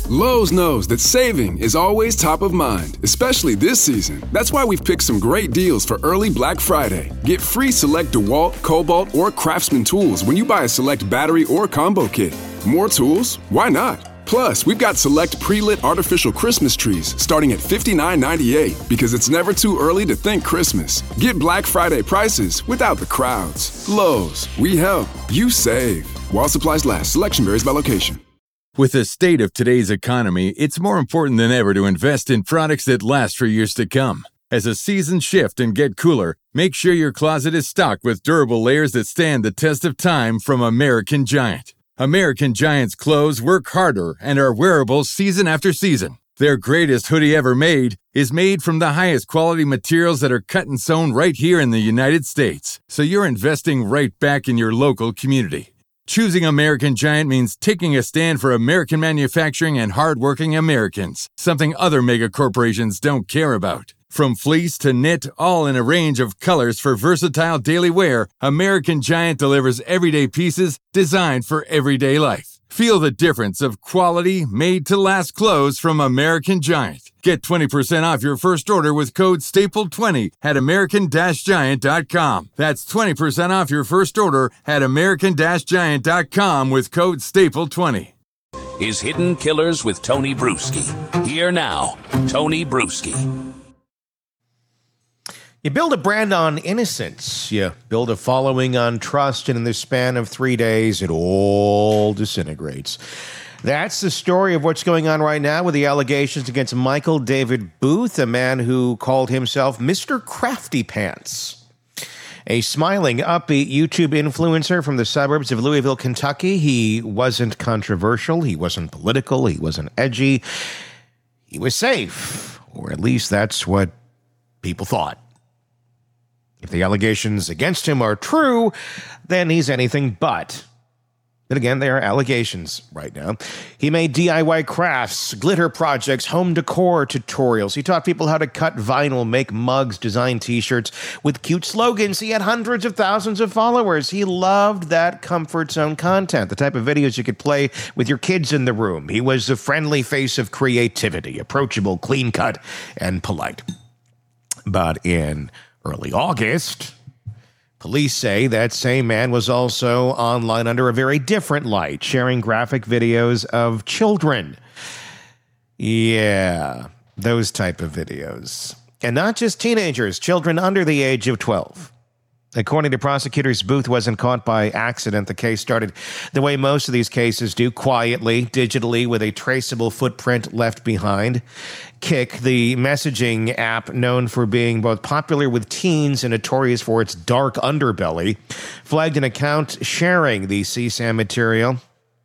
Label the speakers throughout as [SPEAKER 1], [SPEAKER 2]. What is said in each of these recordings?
[SPEAKER 1] Lowe's knows that saving is always top of mind, especially this season. That's why we've picked some great deals for early Black Friday. Get free select DeWalt, Cobalt, or Craftsman tools when you buy a select battery or combo kit. More tools? Why not? Plus, we've got select pre-lit artificial Christmas trees starting at $59.98 because it's never too early to think Christmas. Get Black Friday prices without the crowds. Lowe's, we help, you save. While supplies last, selection varies by location.
[SPEAKER 2] With the state of today's economy, it's more important than ever to invest in products that last for years to come. As the seasons shift and get cooler, make sure your closet is stocked with durable layers that stand the test of time from American Giant. American Giant's clothes work harder and are wearable season after season. Their greatest hoodie ever made is made from the highest quality materials that are cut and sewn right here in the United States. So you're investing right back in your local community. Choosing American Giant means taking a stand for American manufacturing and hardworking Americans, something other mega corporations don't care about. From fleece to knit, all in a range of colors for versatile daily wear, American Giant delivers everyday pieces designed for everyday life. Feel the difference of quality, made-to-last clothes from American Giant. Get 20% off your first order with code STAPLE20 at american-giant.com. That's 20% off your first order at american-giant.com with code STAPLE20.
[SPEAKER 3] Is Hidden Killers with Tony Bruschi. Here now, Tony Bruschi.
[SPEAKER 4] You build a brand on innocence. You build a following on trust, and in the span of 3 days, it all disintegrates. That's the story of what's going on right now with the allegations against Michael David Booth, a man who called himself Mr. Crafty Pants. A smiling, upbeat YouTube influencer from the suburbs of Louisville, Kentucky. He wasn't controversial. He wasn't political. He wasn't edgy. He was safe, or at least that's what people thought. If the allegations against him are true, then he's anything but. But again, they are allegations right now. He made DIY crafts, glitter projects, home decor tutorials. He taught people how to cut vinyl, make mugs, design t-shirts with cute slogans. He had hundreds of thousands of followers. He loved that comfort zone content, the type of videos you could play with your kids in the room. He was the friendly face of creativity, approachable, clean-cut, and polite. But in early August, police say that same man was also online under a very different light, sharing graphic videos of children. Yeah, those type of videos. And not just teenagers, children under the age of 12. According to prosecutors, Booth wasn't caught by accident. The case started the way most of these cases do, quietly, digitally, with a traceable footprint left behind. Kik, the messaging app known for being both popular with teens and notorious for its dark underbelly, flagged an account sharing the CSAM material.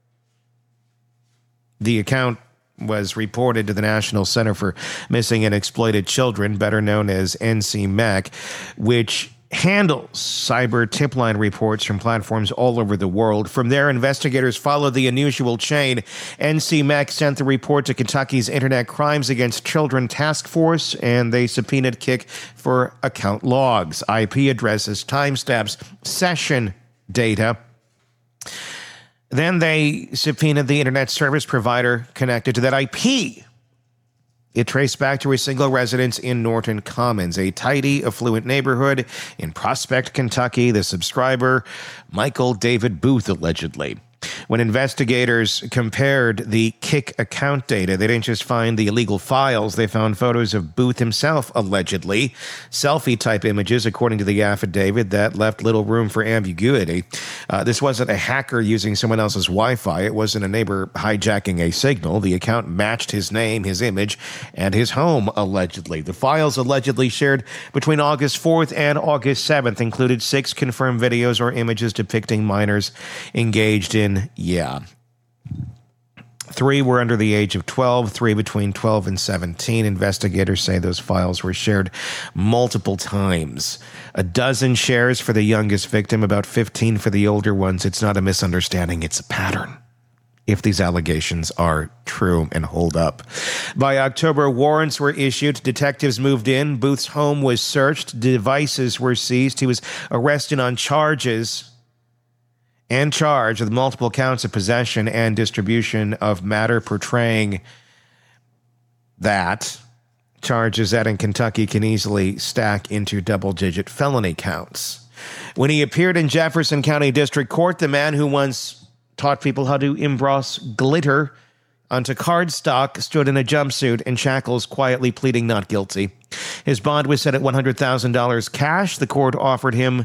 [SPEAKER 4] The account was reported to the National Center for Missing and Exploited Children, better known as NCMEC, which handles cyber tip line reports from platforms all over the world. From there, investigators followed the unusual chain. NCMEC sent the report to Kentucky's Internet Crimes Against Children Task Force, and they subpoenaed Kik for account logs, IP addresses, timestamps, session data. Then they subpoenaed the internet service provider connected to that IP. It traced back to a single residence in Norton Commons, a tidy, affluent neighborhood in Prospect, Kentucky. The subscriber, Michael David Booth, allegedly. When investigators compared the Kik account data, they didn't just find the illegal files. They found photos of Booth himself, allegedly. Selfie-type images, according to the affidavit, that left little room for ambiguity. This wasn't a hacker using someone else's Wi-Fi. It wasn't a neighbor hijacking a signal. The account matched his name, his image, and his home, allegedly. The files allegedly shared between August 4th and August 7th included 6 confirmed videos or images depicting minors engaged in 3 were under the age of 12, 3 between 12 and 17. Investigators say those files were shared multiple times. 12 shares for the youngest victim, about 15 for the older ones. It's not a misunderstanding, it's a pattern, if these allegations are true and hold up. By October, warrants were issued. Detectives moved in. Booth's home was searched. Devices were seized. He was arrested on charges. and charged with multiple counts of possession and distribution of matter portraying that. Charges that in Kentucky can easily stack into double-digit felony counts. When he appeared in Jefferson County District Court, the man who once taught people how to emboss glitter onto cardstock stood in a jumpsuit and shackles, quietly pleading not guilty. His bond was set at $100,000 cash. The court ordered him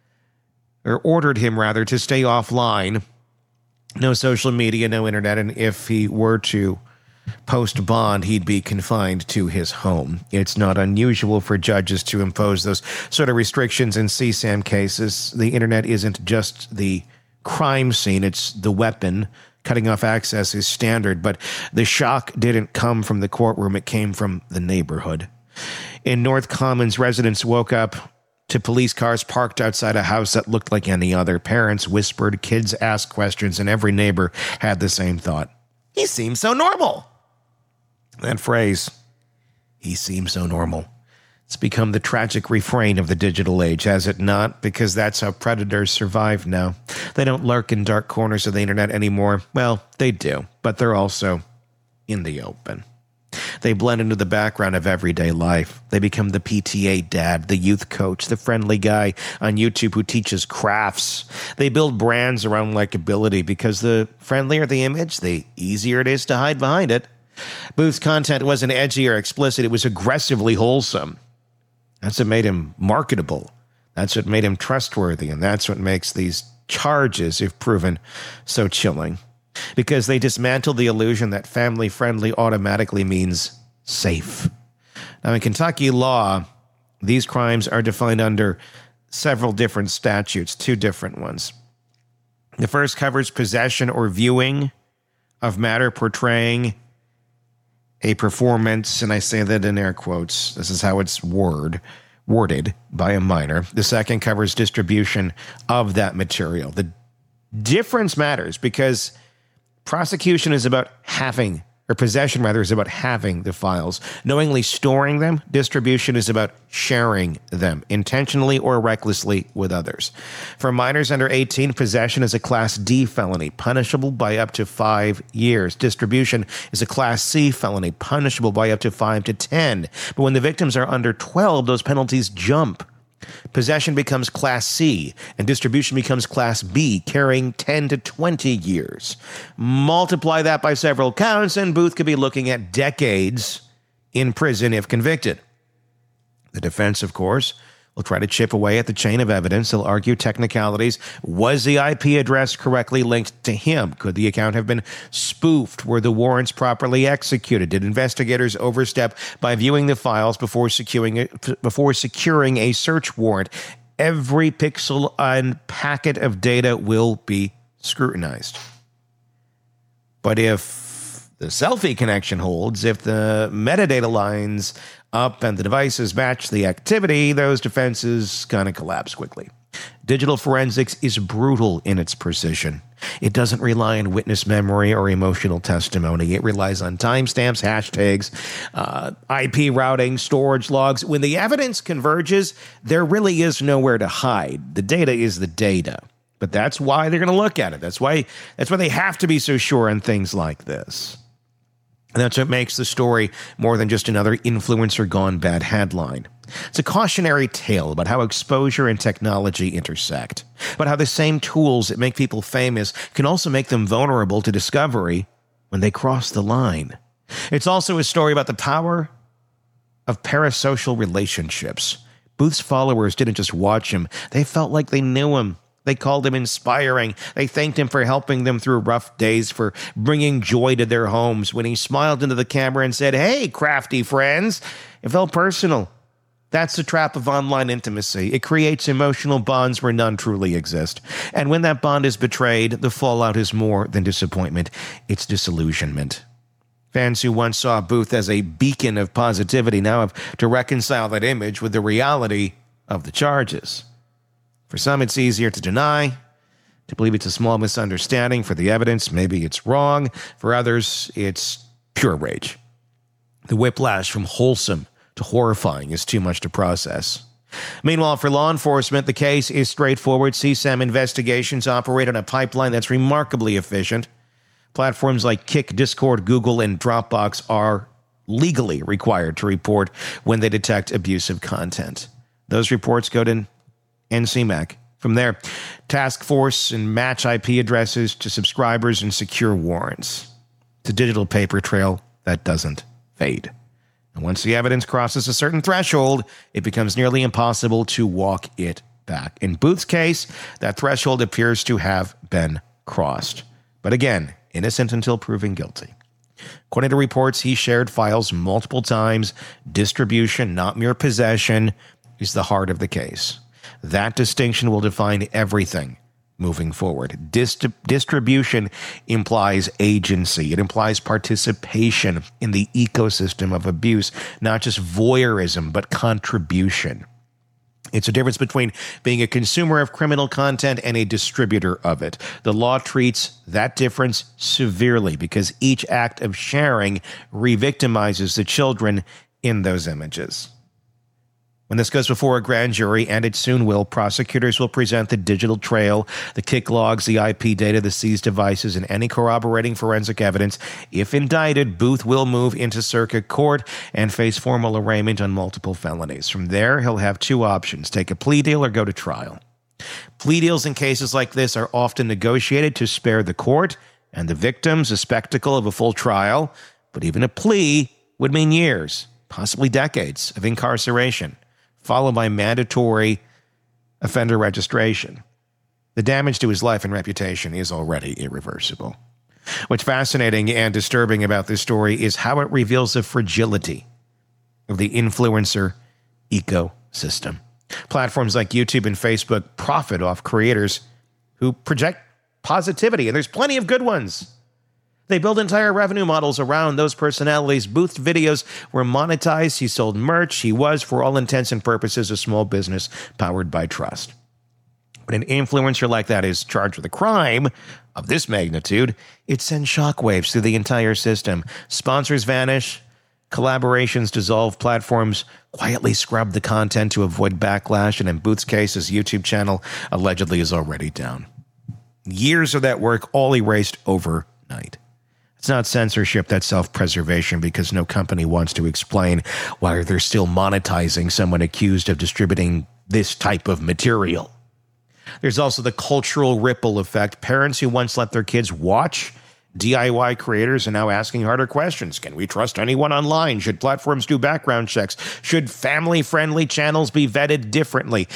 [SPEAKER 4] to stay offline. No social media, no internet, and if he were to post bond, he'd be confined to his home. It's not unusual for judges to impose those sort of restrictions in CSAM cases. The internet isn't just the crime scene, it's the weapon. Cutting off access is standard, but the shock didn't come from the courtroom, it came from the neighborhood. In North Commons, residents woke up to police cars parked outside a house that looked like any other. Parents whispered, kids asked questions, and every neighbor had the same thought. He seems so normal. That phrase, he seems so normal, it's become the tragic refrain of the digital age, has it not? Because that's how predators survive now. They don't lurk in dark corners of the internet anymore. Well, they do, but they're also in the open. They blend into the background of everyday life. They become the PTA dad, the youth coach, the friendly guy on YouTube who teaches crafts. They build brands around likability because the friendlier the image, the easier it is to hide behind it. Booth's content wasn't edgy or explicit. It was aggressively wholesome. That's what made him marketable. That's what made him trustworthy. And that's what makes these charges, if proven, so chilling. Because they dismantled the illusion that family-friendly automatically means safe. Now, in Kentucky law, these crimes are defined under several different statutes, 2 different ones. The first covers possession or viewing of matter portraying a performance, and I say that in air quotes. This is how it's worded by a minor. The second covers distribution of that material. The difference matters because prosecution is about having, or possession rather, is about having the files. Knowingly storing them, distribution is about sharing them, intentionally or recklessly with others. For minors under 18, possession is a Class D felony, punishable by up to 5 years. Distribution is a Class C felony, punishable by up to 5 to 10. But when the victims are under 12, those penalties jump. Possession becomes Class C, and distribution becomes Class B, carrying 10 to 20 years. Multiply that by several counts, and Booth could be looking at decades in prison if convicted. The defense, of course, will try to chip away at the chain of evidence. They'll argue technicalities. Was the IP address correctly linked to him? Could the account have been spoofed? Were the warrants properly executed? Did investigators overstep by viewing the files before securing a search warrant? Every pixel and packet of data will be scrutinized. But if the selfie connection holds, if the metadata lines up and the devices match the activity, those defenses kind of collapse quickly. Digital forensics is brutal in its precision. It doesn't rely on witness memory or emotional testimony. It relies on timestamps, hashtags, IP routing, storage logs. When the evidence converges, there really is nowhere to hide. The data is the data. But that's why they're going to look at it. That's why they have to be so sure on things like this. And that's what makes the story more than just another influencer gone bad headline. It's a cautionary tale about how exposure and technology intersect, about how the same tools that make people famous can also make them vulnerable to discovery when they cross the line. It's also a story about the power of parasocial relationships. Booth's followers didn't just watch him, they felt like they knew him. They called him inspiring. They thanked him for helping them through rough days, for bringing joy to their homes. When he smiled into the camera and said, "Hey, crafty friends," it felt personal. That's the trap of online intimacy. It creates emotional bonds where none truly exist. And when that bond is betrayed, the fallout is more than disappointment. It's disillusionment. Fans who once saw Booth as a beacon of positivity now have to reconcile that image with the reality of the charges. For some, it's easier to deny, to believe it's a small misunderstanding. For the evidence, maybe it's wrong. For others, it's pure rage. The whiplash from wholesome to horrifying is too much to process. Meanwhile, for law enforcement, the case is straightforward. CSAM investigations operate on a pipeline that's remarkably efficient. Platforms like Kik, Discord, Google, and Dropbox are legally required to report when they detect abusive content. Those reports go to NCMEC. From there, task force and match IP addresses to subscribers and secure warrants. It's a digital paper trail that doesn't fade. And once the evidence crosses a certain threshold, it becomes nearly impossible to walk it back. In Booth's case, that threshold appears to have been crossed. But again, innocent until proven guilty. According to reports, he shared files multiple times. Distribution, not mere possession, is the heart of the case. That distinction will define everything moving forward. Distribution implies agency. It implies participation in the ecosystem of abuse, not just voyeurism, but contribution. It's a difference between being a consumer of criminal content and a distributor of it. The law treats that difference severely because each act of sharing re-victimizes the children in those images. When this goes before a grand jury, and it soon will, prosecutors will present the digital trail, the Kik logs, the IP data, the seized devices, and any corroborating forensic evidence. If indicted, Booth will move into circuit court and face formal arraignment on multiple felonies. From there, he'll have two options: take a plea deal or go to trial. Plea deals in cases like this are often negotiated to spare the court and the victims a spectacle of a full trial, but even a plea would mean years, possibly decades, of incarceration, followed by mandatory offender registration. The damage to his life and reputation is already irreversible. What's fascinating and disturbing about this story is how it reveals the fragility of the influencer ecosystem. Platforms like YouTube and Facebook profit off creators who project positivity, and there's plenty of good ones. They build entire revenue models around those personalities. Booth's videos were monetized. He sold merch. He was, for all intents and purposes, a small business powered by trust. When an influencer like that is charged with a crime of this magnitude, it sends shockwaves through the entire system. Sponsors vanish. Collaborations dissolve. Platforms quietly scrub the content to avoid backlash. And in Booth's case, his YouTube channel allegedly is already down. Years of that work all erased overnight. It's not censorship, that's self-preservation, because no company wants to explain why they're still monetizing someone accused of distributing this type of material. There's also the cultural ripple effect. Parents who once let their kids watch DIY creators are now asking harder questions. Can we trust anyone online? Should platforms do background checks? Should family-friendly channels be vetted differently?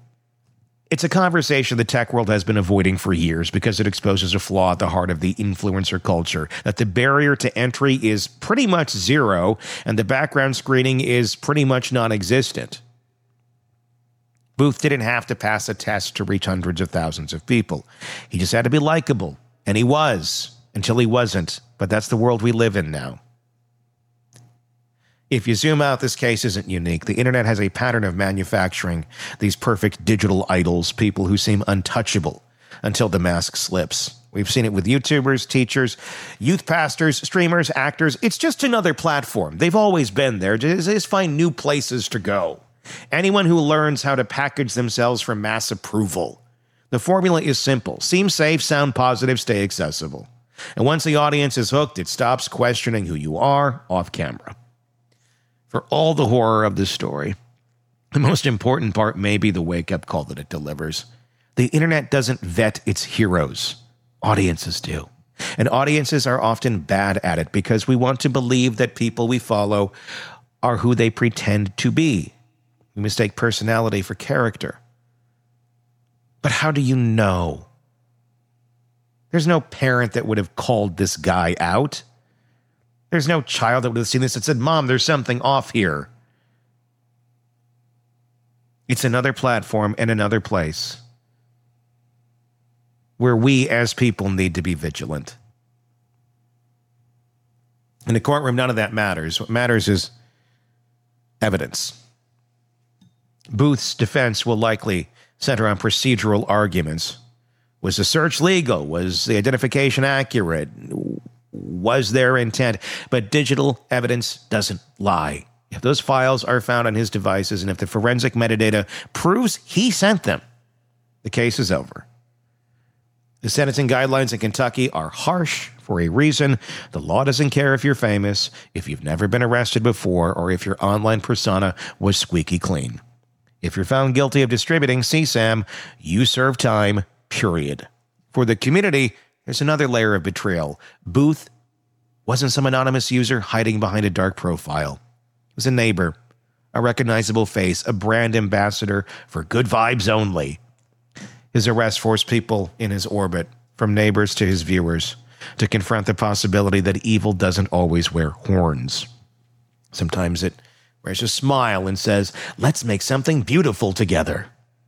[SPEAKER 4] It's a conversation the tech world has been avoiding for years because it exposes a flaw at the heart of the influencer culture, that the barrier to entry is pretty much zero and the background screening is pretty much non-existent. Booth didn't have to pass a test to reach hundreds of thousands of people. He just had to be likable, and he was, until he wasn't. But that's the world we live in now. If you zoom out, this case isn't unique. The internet has a pattern of manufacturing these perfect digital idols, people who seem untouchable until the mask slips. We've seen it with YouTubers, teachers, youth pastors, streamers, actors. It's just another platform. They've always been there. Just find new places to go. Anyone who learns how to package themselves for mass approval. The formula is simple. Seem safe, sound positive, stay accessible. And once the audience is hooked, it stops questioning who you are off camera. For all the horror of this story, the most important part may be the wake-up call that it delivers. The internet doesn't vet its heroes. Audiences do. And audiences are often bad at it because we want to believe that people we follow are who they pretend to be. We mistake personality for character. But how do you know? There's no parent that would have called this guy out. There's no child that would have seen this and said, Mom, there's something off here. It's another platform and another place where we as people need to be vigilant. In the courtroom, none of that matters. What matters is evidence. Booth's defense will likely center on procedural arguments. Was the search legal? Was the identification accurate? Was there intent? But digital evidence doesn't lie. If those files are found on his devices and if the forensic metadata proves he sent them, the case is over. The sentencing guidelines in Kentucky are harsh for a reason. The law doesn't care if you're famous, if you've never been arrested before, or if your online persona was squeaky clean. If you're found guilty of distributing CSAM, you serve time, period. For the community, there's another layer of betrayal. Booth wasn't some anonymous user hiding behind a dark profile. It was a neighbor, a recognizable face, a brand ambassador for good vibes only. His arrest forced people in his orbit, from neighbors to his viewers, to confront the possibility that evil doesn't always wear horns. Sometimes it wears a smile and says, let's make something beautiful together.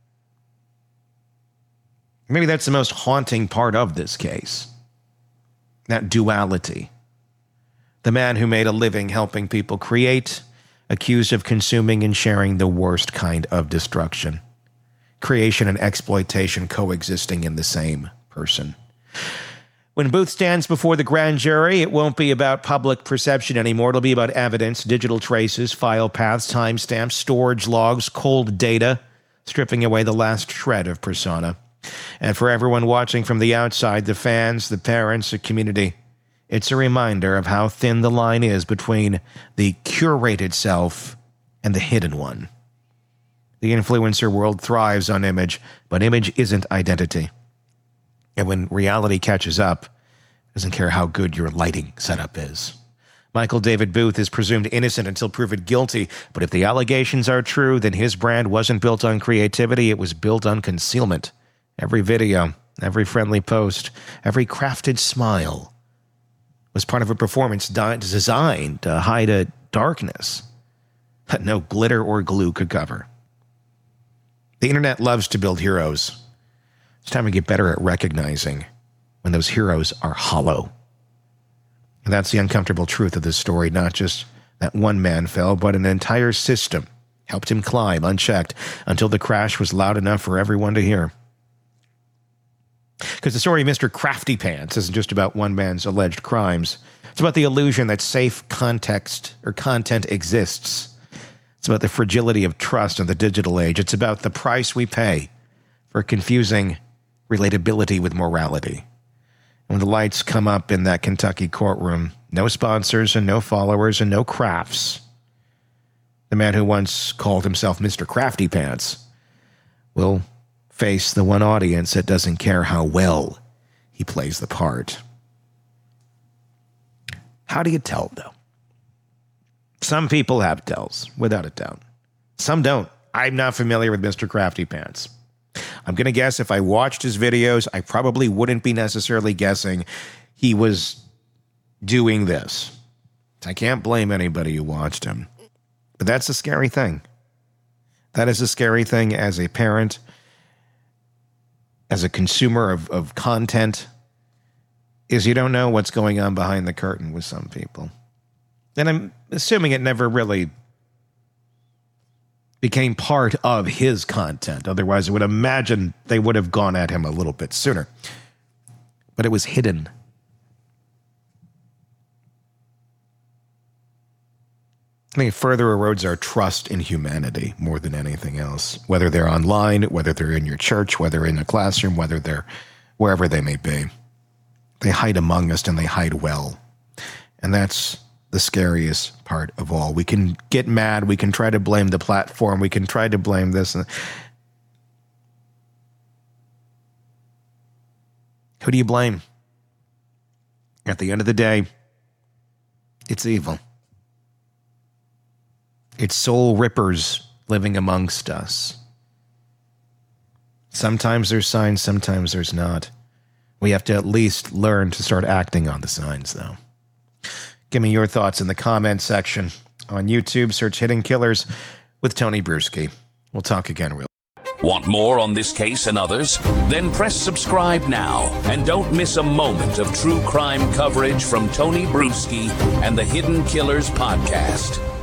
[SPEAKER 4] Maybe that's the most haunting part of this case. That duality. The man who made a living helping people create, accused of consuming and sharing the worst kind of destruction. Creation and exploitation coexisting in the same person. When Booth stands before the grand jury, it won't be about public perception anymore. It'll be about evidence, digital traces, file paths, timestamps, storage logs, cold data, stripping away the last shred of persona. And for everyone watching from the outside, the fans, the parents, the community, it's a reminder of how thin the line is between the curated self and the hidden one. The influencer world thrives on image, but image isn't identity. And when reality catches up, it doesn't care how good your lighting setup is. Michael David Booth is presumed innocent until proven guilty, but if the allegations are true, then his brand wasn't built on creativity, it was built on concealment. Every video, every friendly post, every crafted smile was part of a performance designed to hide a darkness that no glitter or glue could cover. The internet loves to build heroes. It's time to get better at recognizing when those heroes are hollow. And that's the uncomfortable truth of this story. Not just that one man fell, but an entire system helped him climb unchecked until the crash was loud enough for everyone to hear. Because the story of Mr. Crafty Pants isn't just about one man's alleged crimes. It's about the illusion that safe context or content exists. It's about the fragility of trust in the digital age. It's about the price we pay for confusing relatability with morality. And when the lights come up in that Kentucky courtroom, no sponsors and no followers and no crafts. The man who once called himself Mr. Crafty Pants will face the one audience that doesn't care how well he plays the part. How do you tell, though? Some people have tells, without a doubt. Some don't. I'm not familiar with Mr. Crafty Pants. I'm going to guess if I watched his videos, I probably wouldn't be necessarily guessing he was doing this. I can't blame anybody who watched him. But that's a scary thing. That is a scary thing as a parent, as a consumer of content, is you don't know what's going on behind the curtain with some people. And I'm assuming it never really became part of his content. Otherwise, I would imagine they would have gone at him a little bit sooner. But it was hidden. I think it further erodes our trust in humanity more than anything else. Whether they're online, whether they're in your church, whether in a classroom, whether they're wherever they may be. They hide among us and they hide well. And that's the scariest part of all. We can get mad. We can try to blame the platform. We can try to blame this. Who do you blame? At the end of the day, it's evil. It's soul rippers living amongst us. Sometimes there's signs, sometimes there's not. We have to at least learn to start acting on the signs, though. Give me your thoughts in the comments section. On YouTube, search Hidden Killers with Tony Bruschi. We'll talk again real.
[SPEAKER 3] Want more on this case and others? Then press subscribe now and don't miss a moment of true crime coverage from Tony Bruschi and the Hidden Killers podcast.